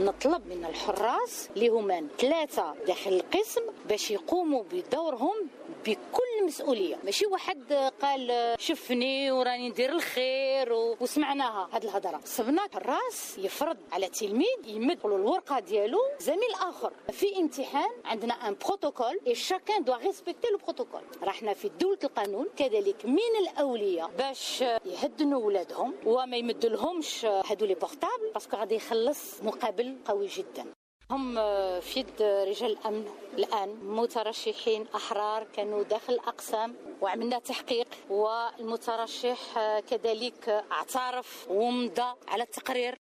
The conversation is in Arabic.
نطلب من الحراس اللي هما 3 داخل القسم باش يقوموا بدورهم بكل مسؤوليه. ماشي واحد قال شفني وراني ندير الخير وسمعناها هاد الهضره. صبنا الحراس يفرض على تلميذ يمد الورقه ديالو زميل اخر في امتحان. عندنا ان بروتوكول اي شاكان دو ريسبكتي لو بروتوكول. راحنا في دوله القانون. كذلك من الاولياء باش يهدنوا ولادهم وما يمدلهمش هادو لي بورطابل باسكو غادي يخلص مقابل قوي جدا. هم في يد رجال الأمن الآن مترشحين أحرار كانوا داخل الأقسام وعملنا تحقيق، والمترشح كذلك اعترف ومضى على التقرير.